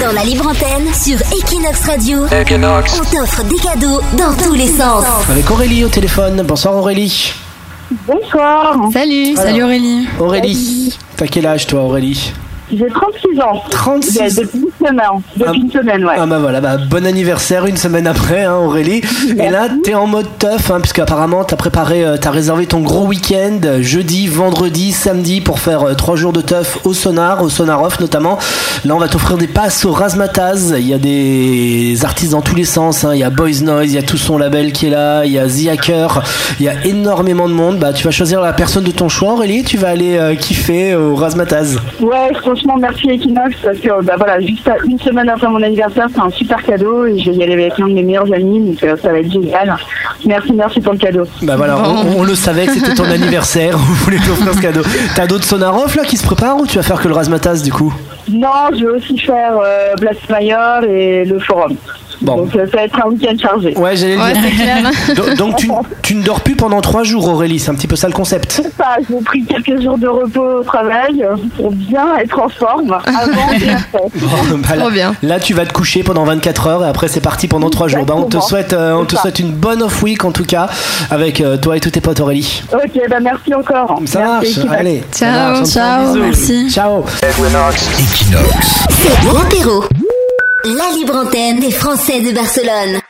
Dans la libre antenne sur Equinox Radio, on t'offre des cadeaux dans tous les sens. Avec Aurélie au téléphone. Bonsoir Aurélie. Bonsoir. Salut Aurélie. Aurélie, t'as quel âge toi Aurélie? J'ai 36 ans. 36. Depuis une semaine, ouais. Ah bah voilà, bon anniversaire une semaine après Aurélie. Merci. Et là t'es en mode teuf puisque apparemment t'as réservé ton gros week-end jeudi, vendredi, samedi pour faire 3 jours de teuf au Sonar Off notamment. Là on va t'offrir des passes au Razzmatazz. Il y a des artistes dans tous les sens, il y a Boys Noise, il y a tout son label qui est là, il y a The Hacker, il y a énormément de monde. Tu vas choisir la personne de ton choix Aurélie, tu vas aller kiffer au Razzmatazz. Ouais, franchement merci Equinox parce que juste une semaine après mon anniversaire c'est un super cadeau et je vais y aller avec un de mes meilleurs amis donc ça va être génial. Merci pour le cadeau. Voilà, on le savait que c'était ton anniversaire, on voulait t'offrir ce cadeau. T'as d'autres Sonar Off là qui se préparent ou tu vas faire que le Razzmatazz du coup? Non, je vais aussi faire Blast Mayor et le Forum. Bon. Donc ça va être un week-end chargé. Ouais, j'allais le dire. C'est clair. Donc tu ne dors plus pendant 3 jours Aurélie, c'est un petit peu ça le concept. C'est ça, j'ai pris quelques jours de repos au travail pour bien être en forme avant et après. Trop bien. Là tu vas te coucher pendant 24 heures et après c'est parti pendant 3 jours. On te souhaite une bonne off week en tout cas avec toi et tous tes potes Aurélie. Ok, merci encore. Ça marche, allez. Ciao, merci. Ciao. Equinox. C'est l'apéro. La libre antenne des Français de Barcelone.